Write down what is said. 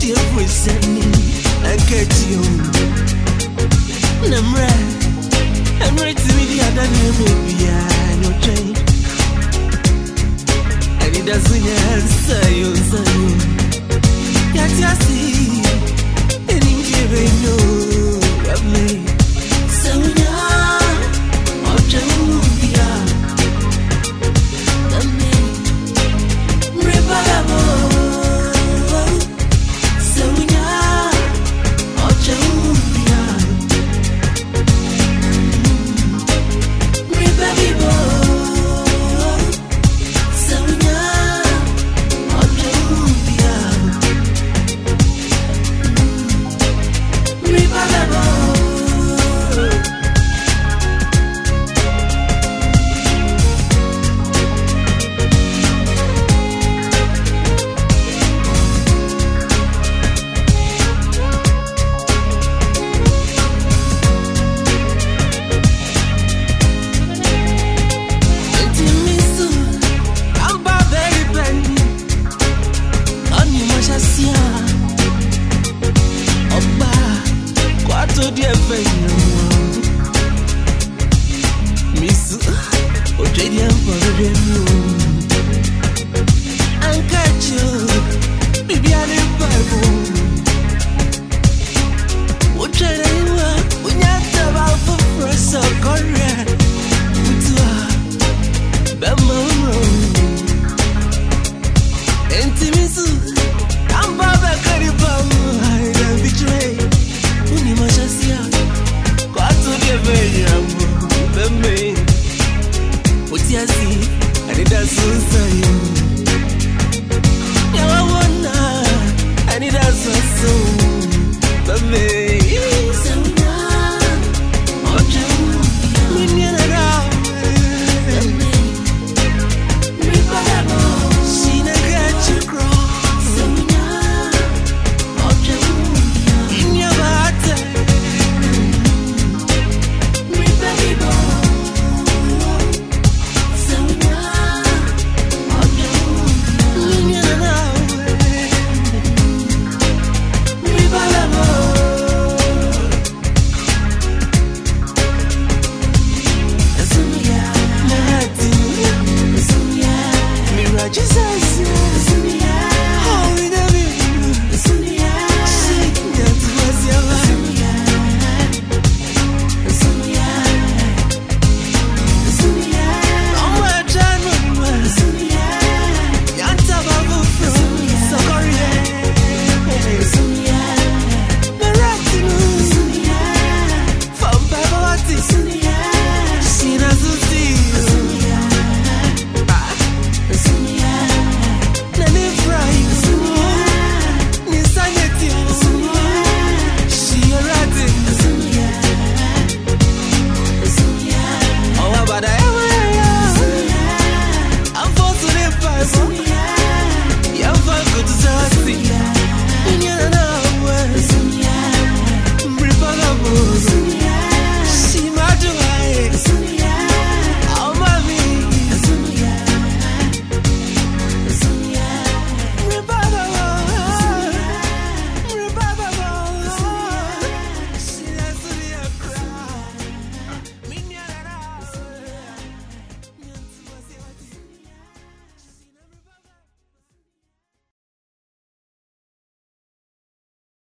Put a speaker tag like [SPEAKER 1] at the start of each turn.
[SPEAKER 1] dear Prisani, I get you. Namra, I'm right to me the other name, maybe I no change. And it doesn't answer you, son. Yet, you see, and in here, no, lovely. So, now, I'll tell Miss Ojedia for the and catch you, baby, I live Bible. What tell you when you have out for first or Korea? Bama, and Timisu.